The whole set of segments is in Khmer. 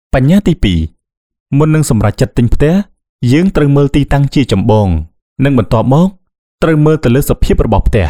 បញ្ញាទី2មុននឹងសម្រេចចិត្តទិញផ្ទះយើងត្រូវមើលទីតាំងជាចម្បងនិងបន្ទាប់មកត្រូវមើលទៅលើសភាពរបស់ផ្ទះ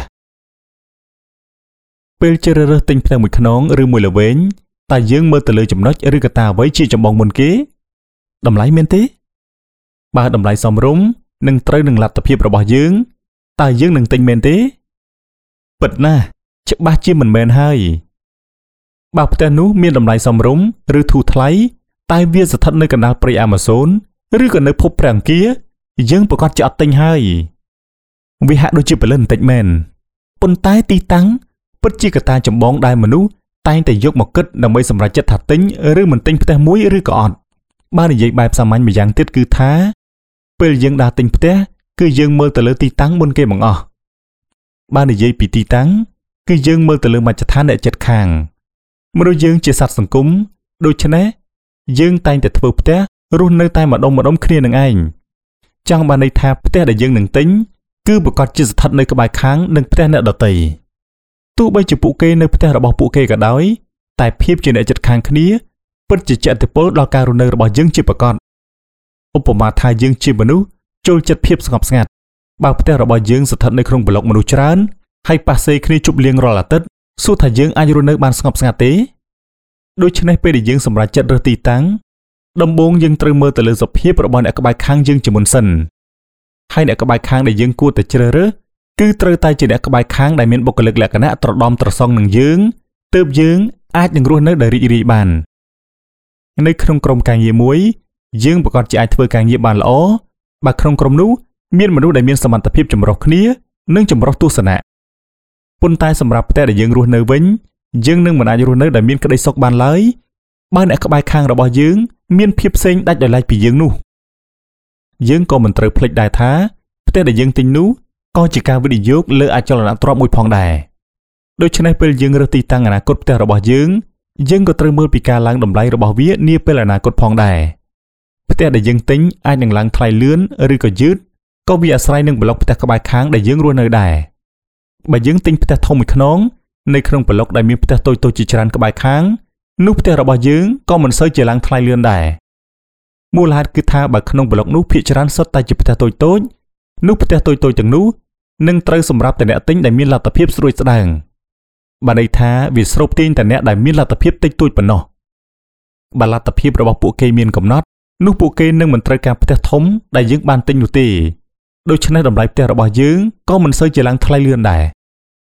ពេលជ្រើសរើសទិញផ្ទះមួយខ្នងឬមួយល្វែងតើយើងមើលទៅលើចំណុចឬកត្តាអ្វីជាចម្បងមុនគេតម្លៃមែនទេបើតម្លៃសមរម្យនិងត្រូវនឹងលទ្ធភាពរបស់យើងតើយើងនឹងទិញមែនទេពិតណាស់ច្បាស់ជាមិនមែនហើយបើផ្ទះនោះមានតម្លៃសមរម្យឬធូរថ្លៃតែវាស្ថិតនៅកណ្ដាលព្រៃអាម៉ាហ្សូនឬក៏នៅភពព្រះអង្គាយើងប្រកាសជាអត់ទិញហើយវាហាក់ដូចជាពលិនបន្តិចមែនប៉ុន្តែទីតាំងពិតជាកត្តាចម្បងដែលមនុស្សតែងតែយកមកគិតដើម្បីសម្រេចចិត្តថាទិញឬមិនទិញផ្ទះមួយឬក៏អត់បើនិយាយបែបសាមញ្ញម្យ៉ាងទៀតគឺថាពេលយើងដើរទិញផ្ទះគឺយើងមើលទៅលើទីតាំងមុនគេបង្អស់បើនិយាយពីទីតាំងគឺយើងមើលទៅលើមជ្ឈដ្ឋានអ្នកជិតខាងមនុស្សយើងជាសត្វសង្គមដូច្នេះយើងតែងតែធ្វើផ្ទះរស់នៅតែម្ដុំគ្នានឹងឯងចង់បានន័យថាផ្ទះដែលយើងនឹងទិញគឺប្រកាសជាស្ថិតនៅក្បែរខាងនឹងផ្ទះអ្នកដទៃទោះបីជាពួកគេនៅផ្ទះរបស់ពួកគេក៏ដោយតែភាពជាអ្នកជិតខាងគ្នាពិតជាជះឥទ្ធិពលដល់ការរស់នៅរបស់យើងជាប្រកបឧបមាថាយើងជាមនុស្សចូលចិត្តភាពស្ងប់ស្ងាត់បើផ្ទះរបស់យើងស្ថិតនៅក្នុងប្លុកមនុស្សច្រើនហើយប៉ះសេគ្នាជប់លៀងរាល់អាទិត្យសួរថាយើងអាចរស់នៅបានស្ងប់ស្ងាត់ទេដូច្នេះពេលដែលយើងសម្រេចចិត្តរើសទីតាំងដំបូងយើងត្រូវមើលទៅលើសភាពរបស់អ្នកក្បែរខាងយើងជាមុនសិនហើយអ្នកក្បែរខាងដែលយើងគួរតែជ្រើសរើសគឺត្រូវតែជាអ្នកក្បែរខាងដែលមានបុគ្គលិកលក្ខណៈត្រដំត្រសងនឹងយើងទើបយើងអាចនឹងរស់នៅដោយរីករាយបាននៅក្នុងក្រុមការងារមួយយើងប្រកាសជាអាចធ្វើការងារបានល្អបើក្នុងក្រុមនោះមានមនុស្សដែលមានសមត្ថភាពចម្រុះគ្នានិងចម្រុះទស្សនៈប៉ុន្តែសម្រាប់ផ្ទះដែលយើងរស់នៅវិញយើងនឹងមិនអាចរស់នៅដោយមានក្តីសុខបានឡើយបើអ្នកក្បែរខាងរបស់យើងមានភាពផ្សេងដាច់ដោយឡែកពីយើងនោះយើងក៏មិនត្រូវភ្លេចដែរថាផ្ទះដែលយើងទិញនោះក៏ជាការវិនិយោគលើអចលនទ្រព្យមួយផងដែរដូច្នេះពេលយើងរើសទីតាំងអនាគតផ្ទះរបស់យើងក៏ត្រូវមើលពីការឡើងតម្លៃរបស់វានាពេលអនាគតផងដែរផ្ទះដែលយើងទិញអាចនឹងឡើងថ្លៃលឿនឬក៏យឺតក៏វាអាស្រ័យនឹងប្លុកផ្ទះក្បែរខាងដែលយើងរស់នៅដែរបើយើងទិញផ្ទះធំមួយខ្នងនៅក្នុងប្លុកដែលមានផ្ទះតូចៗជាច្រើនក្បែរខាងនោះផ្ទះរបស់យើងក៏មិនសូវជាឡើងថ្លៃលឿនដែរមូលហេតុគឺថាបើក្នុងប្លុកនោះភាគច្រើនសុទ្ធតែជាផ្ទះតូចៗនោះផ្ទះតូចៗទាំងនោះនឹងត្រូវសម្រាប់តែអ្នកទិញដែលមានលទ្ធភាពស្រួយស្ដាងបានន័យថាវាស្រូបទាញតែអ្នកដែលមានលទ្ធភាពតិចតួចប៉ុណ្ណោះបើលទ្ធភាពរបស់ពួកគេមានកំណត់នោះពួកគេនឹងមិនត្រូវការផ្ទះធំដែលយើងបានទិញនោះទេដូច្នេះតម្លៃផ្ទះរបស់យើងក៏មិនសូវជាឡើងថ្លៃលឿនដែរ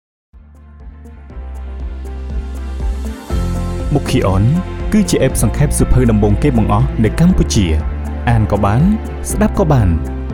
មុខីអនគឺជាអេបសង្ខេបសៀវភៅដំបូងគេបង្អស់នៅកម្ពុជាអានក៏បានស្ដាប់ក៏បាន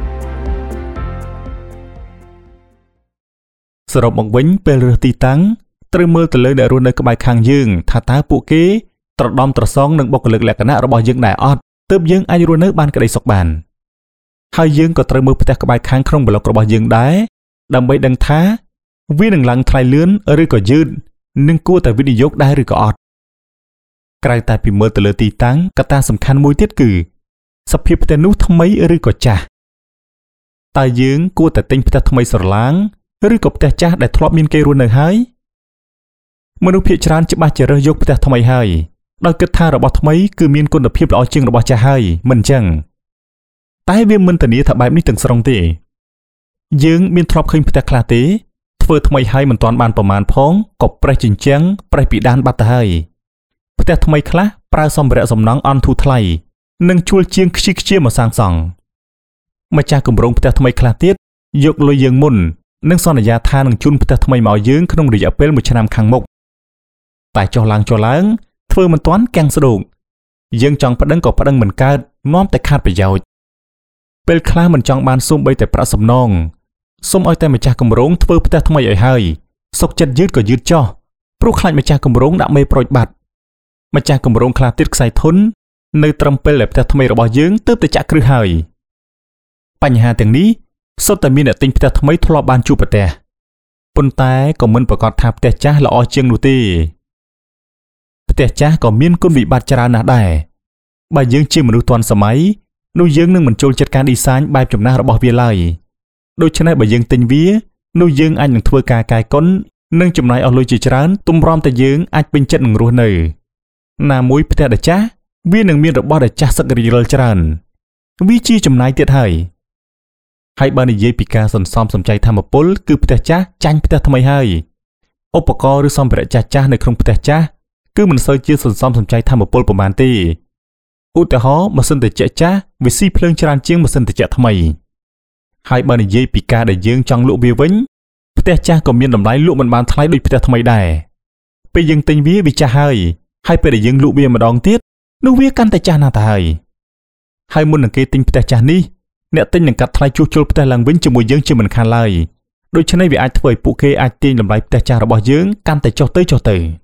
សរុបមកវិញពេលរើសទីតាំងត្រូវមើលទៅលើអ្នករស់នៅក្បែរខាងយើងថាតើពួកគេត្រដំត្រសងនឹងបុគ្គលិកលក្ខណៈរបស់យើងដែរអត់ទើបយើងអាចរស់នៅបានក្តីសុខបានហើយយើងក៏ត្រូវមើលផ្ទះក្បែរខាងក្នុងប្លុករបស់យើងដែរដើម្បីដឹងថាវានឹងឡើងថ្លៃលឿនឬក៏យឺតនិងគួរតែវិនិយោគដែរឬក៏អត់ក្រៅតែពីមើលទៅលើទីតាំងកត្តាសំខាន់មួយទៀតគឺសភាពផ្ទះនោះថ្មីឬក៏ចាស់តើយើងគួរតែទិញផ្ទះថ្មីស្រឡាងឬក៏ផ្ទះចាស់ដែលធ្លាប់មានគេរស់នៅហើយមនុស្សភាគច្រើនច្បាស់ជារើសយកផ្ទះថ្មីហើយដោយគិតថារបស់ថ្មីគឺមានគុណភាពល្អជាងរបស់ចាស់ហើយមិនអញ្ចឹងតែវាមិនធានាថាបែបនេះទាំងស្រុងទេយើងមានធ្លាប់ឃើញផ្ទះខ្លះទេធ្វើថ្មីហើយមិនទាន់បានប្រមាណផងក៏ប្រេះជញ្ជាំងប្រេះពីដានបាត់ទៅហើយផ្ទះថ្មីខ្លះប្រើសម្ភារៈសំណង់អន់ធូរថ្លៃនិងជួលជាងខ្ជិះខ្ជាមកសាងសង់ម្ចាស់គម្រោងផ្ទះថ្មីខ្លះទៀតយកលុយយើងមុននិងសន្យាថានឹងជូនផ្ទះថ្មីមកយើងក្នុងរយៈពេល1ឆ្នាំខាងមុខតែចុះឡើងធ្វើមិនទាន់កាំងស្ដោកយើងចង់ប្តឹងក៏ប្តឹងមិនកើតនាំតែខាតប្រយោជន៍ពេលខ្លះមិនចង់បានសូម្បីតែប្រាក់សំណងសូមឲ្យតែម្ចាស់គម្រោងធ្វើផ្ទះថ្មីឲ្យហើយសុខចិត្តយឺតក៏យឺតចោះព្រោះខ្លាចម្ចាស់គម្រោងដាក់មេប្រូចបាត់ម្ចាស់គម្រោងខ្លះទៀតខ្សែធននៅត្រឹមពេលដែលផ្ទះថ្មីរបស់យើងទើបតែចាក់គ្រឹះហើយបញ្ហាទាំងនេះសុទ្ធតែមានអ្នកទិញផ្ទះថ្មីធ្លាប់បានជួបប្រទះប៉ុន្តែក៏មិនប្រកាសថាផ្ទះចាស់ល្អជាងនោះទេផ្ទះចាស់ក៏មានគុណវិបត្តិច្រើនណាស់ដែរបើយើងជាមនុស្សទាន់សម័យនោះយើងនឹងមិនចូលចិត្តការឌីហ្សាញបែបចំណាស់របស់វាឡើយដូច្នេះបើយើងទិញវានោះយើងអាចនឹងធ្វើការកែកុននិងចំណាយអស់លុយជាច្រើនទម្រាំតែយើងអាចពេញចិត្តនឹងរស់នៅណាមួយផ្ទះដែលចាស់វានឹងមានរបស់ដែលចាស់សឹករីលច្រើនវាជាចំណាយទៀតហើយបើនិយាយពីការសន្សំសំចៃធម្មពលគឺផ្ទះចាស់ចាញ់ផ្ទះថ្មីហើយឧបករណ៍ឬសម្ភារៈចាស់ៗនៅក្នុងផ្ទះចាស់គឺមិនសូវជាសន្សំសំចៃធម្មពលប៉ុន្មានទេឧទាហរណ៍ម៉ាស៊ីនត្រជាក់ចាស់វាស៊ីភ្លើងច្រើនជាងម៉ាស៊ីនត្រជាក់ថ្មីហើយបើនិយាយពីការដែលយើងចង់លក់វាវិញផ្ទះចាស់ក៏មានតម្លៃលក់មិនបានថ្លៃដូចផ្ទះថ្មីដែរពេលយើងទិញវាចាស់ហើយពេលដែលយើងលក់វាម្ដងទៀតនោះវាកាន់តែចាស់ណាស់ទៅហើយមុននឹងគេទិញផ្ទះចាស់នេះអ្នកទិញនឹងកាត់ថ្លៃជួសជុលផ្ទះឡើងវិញជាមួយយើងជាមិនខានឡើយដូច្នេះវាអាចធ្វើឲ្យពួកគេអាចទាញតម្លៃផ្ទះចាស់របស់យើងកាន់តែចុះទៅ